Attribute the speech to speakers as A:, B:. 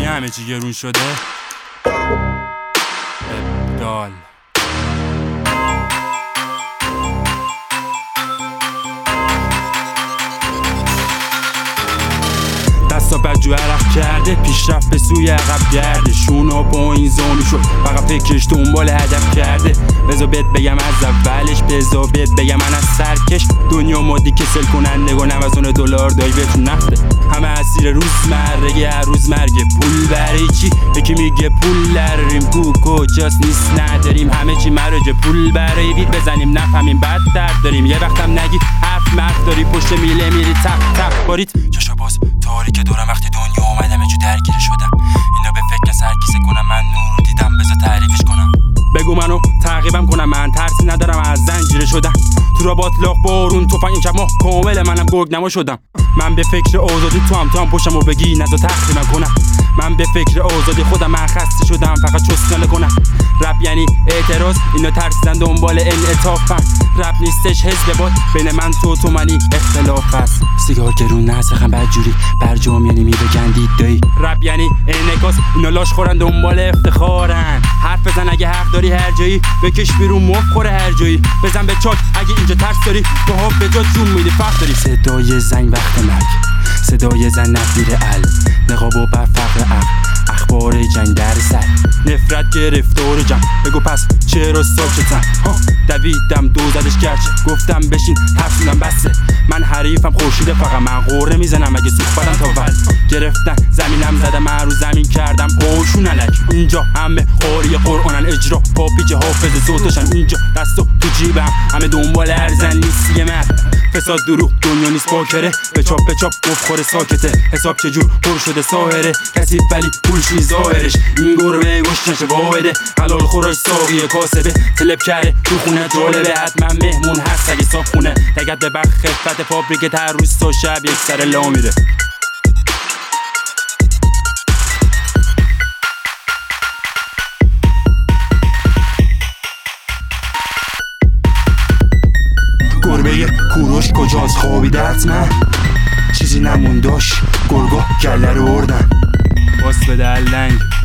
A: همه چی گرون شده. ابدال دستا بجو عرق کرده، پیشرفت به سوی عقب گرده. شونا با این زانو شد فقط فکرش دنبال هدف کرده. بذار بهت بگم از اولش، بذار بهت بگم من از سرکش. دنیا مادی کسل کنندگان نوزان دلار دایی بهتون نفته. همه اسیر روزمرگی، هر روز مرگه. پول برای چی؟ یکی میگه پول نداریم، کو کجاست نیست نداریم. همه چی مراجع پول برای وید بزنیم نفهمیم بد درد داریم. یه وقتم نگی حرف مرد داری، پشت میله میری تق تق باریت چشا باز تاریک دورم. وقتی دنیا اومدم یه جو درگیر شدم، اینا به فکر سرکیسه کنم من نور دیدم بذار تعریفش کنم. بگو منو تعقیبم کنم، من ترسی ندارم از زنجیره شدم. تو را باطلاق بارون توفنگ امشب ماه کامل منم گرگ نما شدم. من به فکر آزادی تو هم پشتم و بگی نذار تقریبم کنم. من به فکر آزادی خودم من خسته شدم فقط چسناله کنم. رپ یعنی اعتراض، اینا ترسیدن دنبال انعطافن. رپ نیستش حزب باد، بین من تو منی اختلاف هست. سیگار گرون نسخم بدجوری برجام یعنی میبگندید دایی. رپ یعنی انعکاس، اینا لاش خورن دنبال افتخارن. حرف بزن اگه حق داری هر جایی، بکش بیرون مف خوره هر جایی. بزن به چاک اگه اینجا ترس داری، تو ها به جا جون میدی فخر داری. صدای زنگ وقت مرگ، صدای زن نفیر ال، نقاب و فقر عقل، اخبار جنگ در سر. نفرت گرفتار جمع، بگو پس چرا ساکتم؟ دویدم دو زدش گرچه گفتم بشین ترسیدم بسه. من حریفم خورشیده فقط من قوره میزنم اگه سوخ بدم تا ول. گرفتن زمینم زدم من رو زمین کردم پاشون علک. اینجا همه قاری قرآنن اجرا پاپیج حافظ صوتشن. اینجا دستو تو جیبم همه دنبال ارزن لیستی مرد. فساد دروغ دنیا نیست باکره، به چاپ مفخوره ساکته. حساب چجور پر شده ساهره، کسی ولی پولشوی ظاهرش. این گربه گوش نشه واحده، حلال خوراش ساقی کاسبه. تلپ کرده تو خونه جالبه، حتما مهمون هست اگه صاف خونه. لگت به برق خفت فابریکه هر روز تا شب یک سر لا میره. گربه کوروش کجاست خوابیده حتما، چیزی نمونداش گرگا گله رو بردن. باس بده لنگ